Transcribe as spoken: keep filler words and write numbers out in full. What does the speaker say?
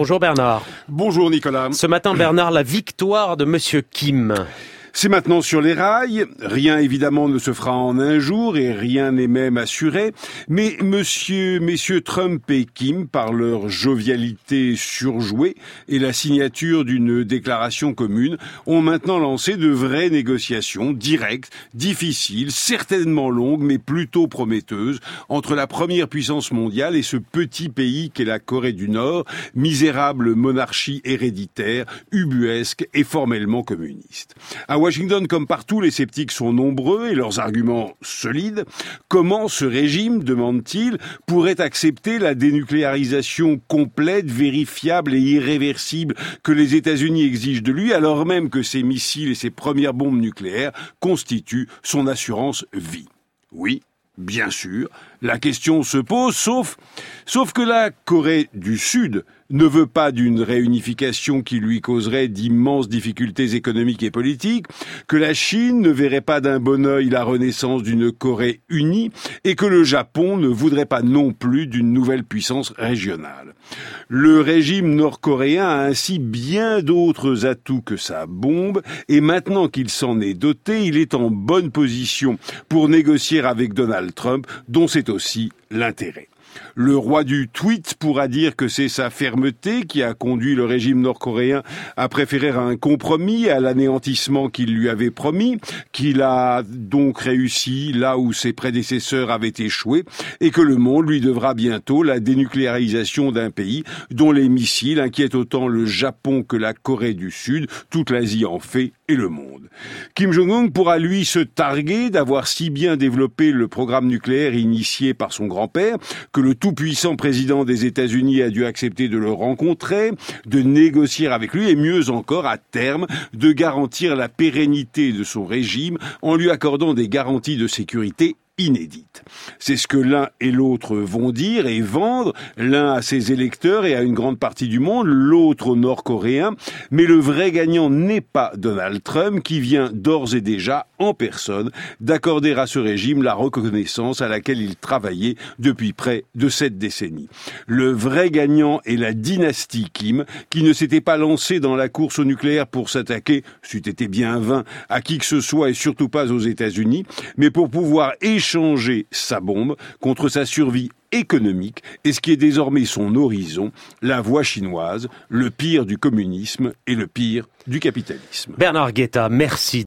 Bonjour Bernard. Bonjour Nicolas. Ce matin Bernard, la victoire de Monsieur Kim. C'est maintenant sur les rails. Rien évidemment ne se fera en un jour et rien n'est même assuré. Mais monsieur, messieurs Trump et Kim, par leur jovialité surjouée et la signature d'une déclaration commune, ont maintenant lancé de vraies négociations directes, difficiles, certainement longues, mais plutôt prometteuses, entre la première puissance mondiale et ce petit pays qu'est la Corée du Nord, misérable monarchie héréditaire, ubuesque et formellement communiste. À Washington, comme partout, les sceptiques sont nombreux et leurs arguments solides. Comment ce régime, demande-t-il, pourrait accepter la dénucléarisation complète, vérifiable et irréversible que les États-Unis exigent de lui, alors même que ses missiles et ses premières bombes nucléaires constituent son assurance vie? Oui, bien sûr, la question se pose, sauf, sauf que la Corée du Sud ne veut pas d'une réunification qui lui causerait d'immenses difficultés économiques et politiques, que la Chine ne verrait pas d'un bon œil la renaissance d'une Corée unie, et que le Japon ne voudrait pas non plus d'une nouvelle puissance régionale. Le régime nord-coréen a ainsi bien d'autres atouts que sa bombe, et maintenant qu'il s'en est doté, il est en bonne position pour négocier avec Donald Trump, dont c'est aussi l'intérêt. Le roi du tweet pourra dire que c'est sa fermeté qui a conduit le régime nord-coréen à préférer un compromis à l'anéantissement qu'il lui avait promis, qu'il a donc réussi là où ses prédécesseurs avaient échoué, et que le monde lui devra bientôt la dénucléarisation d'un pays dont les missiles inquiètent autant le Japon que la Corée du Sud, toute l'Asie en fait et le monde. Kim Jong-un pourra lui se targuer d'avoir si bien développé le programme nucléaire initié par son grand-père que le tout-puissant président des États-Unis a dû accepter de le rencontrer, de négocier avec lui et mieux encore, à terme, de garantir la pérennité de son régime en lui accordant des garanties de sécurité inédite. C'est ce que l'un et l'autre vont dire et vendre, l'un à ses électeurs et à une grande partie du monde, l'autre aux Nord-Coréens, mais le vrai gagnant n'est pas Donald Trump qui vient d'ores et déjà, en personne, d'accorder à ce régime la reconnaissance à laquelle il travaillait depuis près de sept décennies. Le vrai gagnant est la dynastie Kim, qui ne s'était pas lancée dans la course au nucléaire pour s'attaquer, c'eût été bien vain, à qui que ce soit et surtout pas aux États-Unis, mais pour pouvoir échanger changer sa bombe contre sa survie économique et ce qui est désormais son horizon, la voie chinoise, le pire du communisme et le pire du capitalisme. Bernard Guetta, merci.